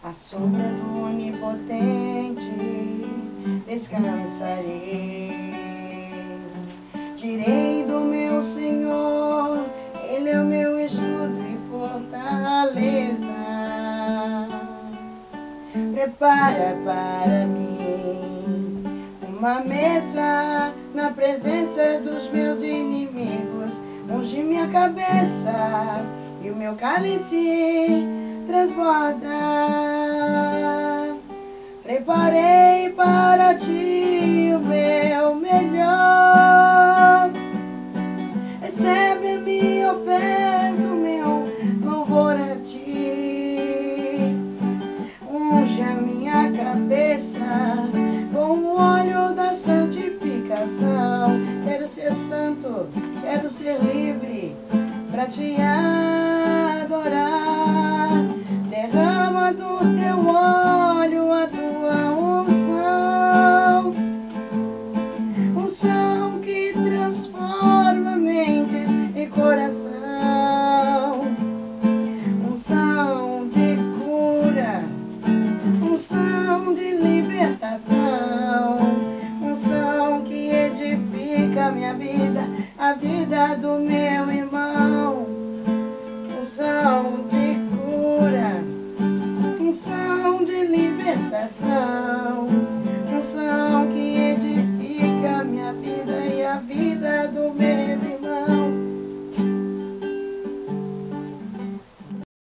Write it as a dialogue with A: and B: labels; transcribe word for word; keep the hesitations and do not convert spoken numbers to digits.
A: À sombra do Onipotente descansarei. Direi do meu Senhor, Ele é o meu escudo e fortaleza. Prepara para mim uma mesa na presença dos meus inimigos. Unge minha cabeça e o meu cálice transborda. Preparei para ti o meu melhor. Recebe a minha oferta, o meu louvor a ti. Unge a minha cabeça com o óleo da santificação. Quero ser santo, quero ser livre para te adorar. Derrama do teu óleo a tua unção, unção que transforma mentes e coração, unção de cura, unção de libertação, unção que edifica a minha vida, a vida do meu irmão, unção de cura, unção de libertação.